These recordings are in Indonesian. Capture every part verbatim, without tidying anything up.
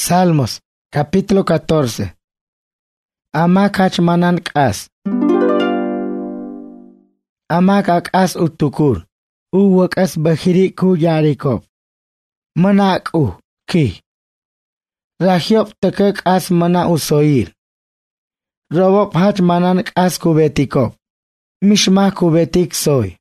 Salmos, capítulo catorce. Amak hachmanan k'as. Amak ak'as utukur. Uwak'as bahiri ku yarikop. Manak u ki. Rahyop teke k'as mana usoir. Robop hachmanan k'as kubetikop. Mishmah kubetik soy.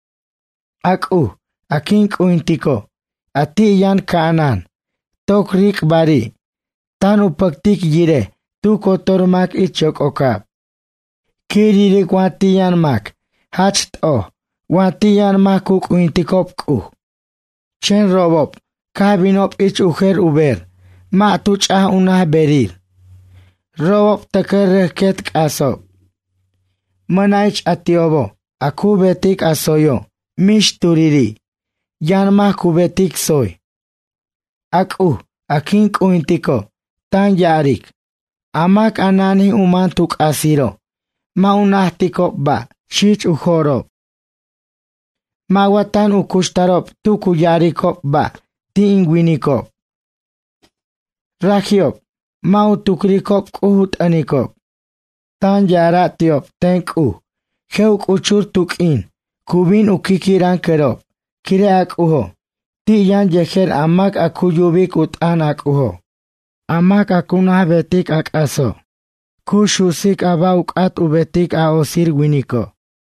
Ak u, akin kuintiko. Ati yan kaanan. Tok rik bari. Tan upaktik yire. Tu kotormak ichok okap. Kiririk watiyan mak. Hacht o. Watiyan makuk uintikop ku. Chen robop. Kabinop ich uher uber. Ma tuch ah unah berir. Robop teker reket kasop. Manaich atiobo. Aku betik asoyo. Mish turiri. Yan mak kubetik soy. Aku, akin kuintiko. Tan yarik. Amak anani uman tuk asiro. Maunahtiko ba. Shich uhorop. Mawatan ukushtarop tuku yarikop ba. Ti ingwinikop. Rahyop. Mau tukrikop kuhut anikop. Tan yaratiop tenk u. Heuk uchur tuk in. Kubin ukikiran kerop. Kire ak uho. Ti yan yeher amak akuyubik utan ak uho. Amak akunah betik ak aso. Kushusik abauk at ubetik a osir winiko.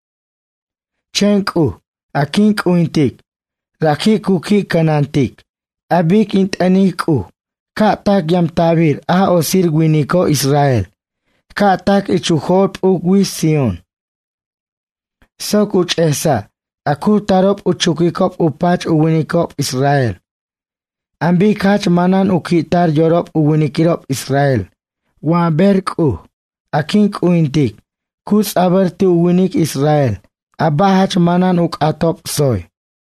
Chenk u. Akink uintik. Rakik uki kanantik. Abik intanik u. Katak yam tabir a osir winiko Israel. Katak ichuhop uwis Sion. Sok uch esa. Aku tarop uchukikop upach uwinikop Israel. Ambi kach manan ukitar yorop uwinikirop Israel. Waberk u. Akink uintik. Kus aberti uwinik Israel. Abahach manan uk atop soy.